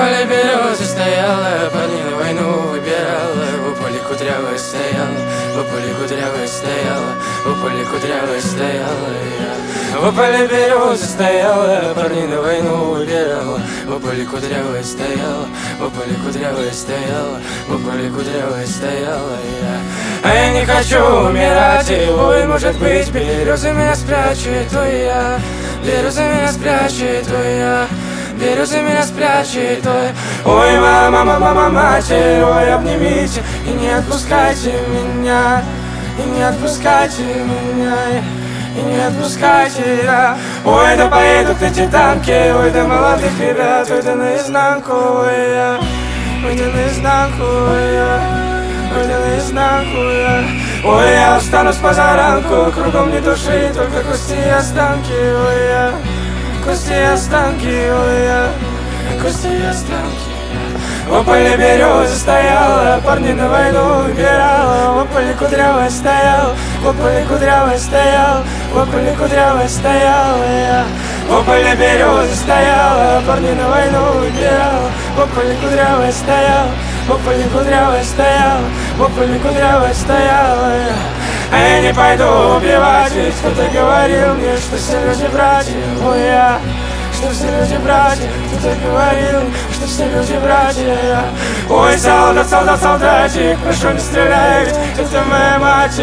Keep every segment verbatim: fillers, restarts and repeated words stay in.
поле березы стояла, парни на войну выбирала. В поле кудрявая стояла, в поле кудрявая стояла, в поле кудрявая стояла я. В поле березы стояла, парни на войну выбирала. В поле кудрявая стояла, в поле кудрявая стояла, в поле кудрявая стояла я. А я не хочу умирать, и ой, может быть, березы меня спрячет, ой, я. Березы меня спрячет, ой, я. Березы меня спрячет, ой. Ой, мама, мама, мама, матерь, ой, обнимите и не отпускайте меня, и не отпускайте меня, и не отпускайте я. Ой, да поедут эти танки, ой, да молодых ребят, ой, да наизнанку, ой, я. Ой, да наизнанку, ой, я. Ой, да наизнанку я. Ой, я устану с позаранку, кругом не души, только кости и останки, ой, я. Кости и останки, ой, я. Кости и останки. В поле березы стояла, парни на войну выбирала. В поле кудрявая стоял, в поле кудрявая стоял, в поле кудрявая стояла я. В поле березы стояла, парни на войну выбирала. В поле кудрявая стоял, в поле кудрявая стоял, в поле кудрявая стояла я. А я не пойду убивать, ведь кто-то говорил мне, что все люди братья, ой, я. Что все люди братья, кто-то говорил, что все люди братья, я. Ой, солдат, солдат, солдатик, прошу не стреляй, ведь это моя мать,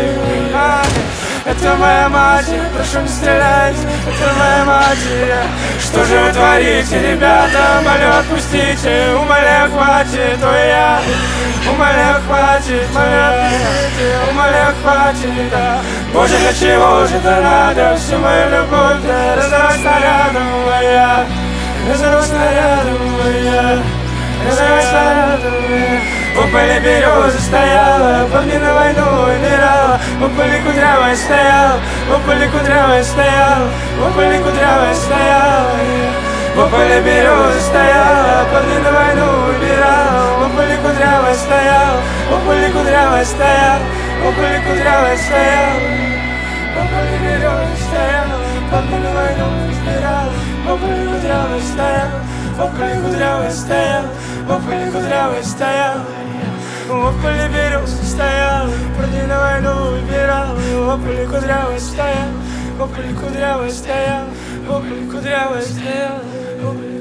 это моя мать, прошу не стрелять, это моя мать, я. Что же вы творите, ребята, молю, отпустите, умоляю, хватит, ой, я. Умоляю, хватит, умоляю, умоляю, хватит, да. Боже, для чего же это надо? Всю мою любовь, да, разорвать снарядом, моя. Разорвать снарядом, моя. Разорвать снарядом, моя. В поле березы стояла, парни на войну умирала. В поле кудрявая стоял, в поле кудрявая стоял, в поле кудрявая стояла. В поле березы стояла, парни на войну умирала. В поле кудрявая стоял, в поле кудрявая стоял, в поле кудрявая стоял. В поле березы стоял, парни на войну умирала. В поле кудрявая стоял, в поле кудрявая стоял, в поле кудрявая стоял. В поле березы стоял, парни на войну умирала. В поле кудрявая стоял, в поле кудрявая стоял, в поле кудрявая стоял.